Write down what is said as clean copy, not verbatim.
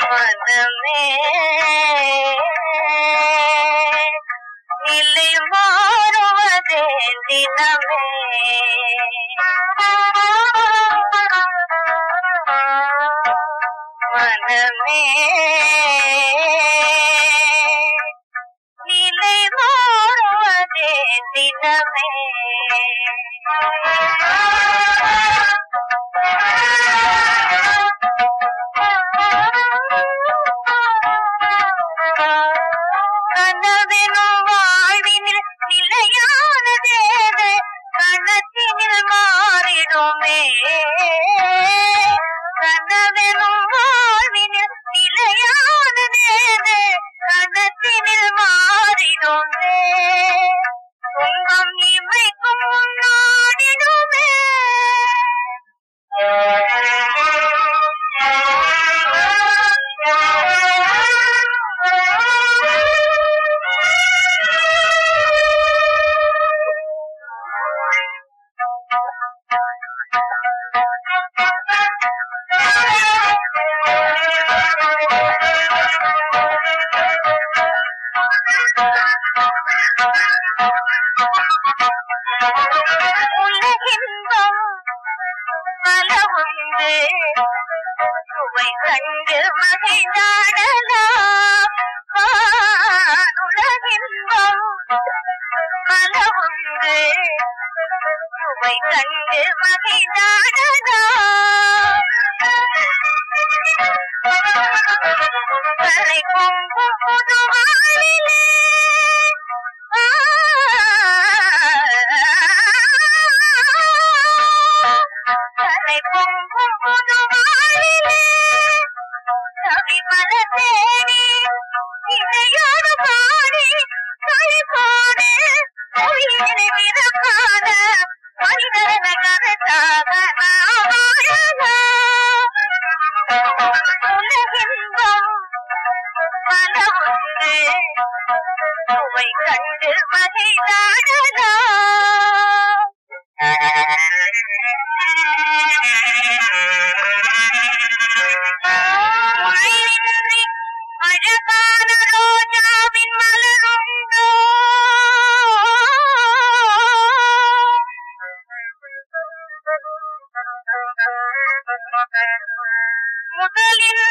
மனமே நிலை மாறுவதே தினமே மனமே நிலை மாறுவதே தினமே கனவெனும் வாழ்வினில் நிலையானதேது கணத்தினில் மாறிடுமே கனவெனும் வாழ்வினில் நிலையானதேது கணத்தினில் மாறிடுமே துன்பம் இமைக்கும் முன்னாடிடுமே உலகின்பம் பல உண்டு சுவை கண்டு மகிழ்ந்தாடலாம் உலகின்பம் பல உண்டு சுவை கண்டு மகிழ்ந்தாடலாம் தலை பொங்கும் புது வாழ்விலே தலை பொங்கும் புது வாழ்விலே கவி பல தேடி இதையோடு பாடி கழிப்போடு உயிரை விதக்காத மனிதன கருத்தாக நாம் வாழலாம் உலகின்பம் பல உண்டு சுவை கண்டு மகிழ்ந்தாடலாம் அழகான ரோஜாவின் மலருண்டோ முதலில்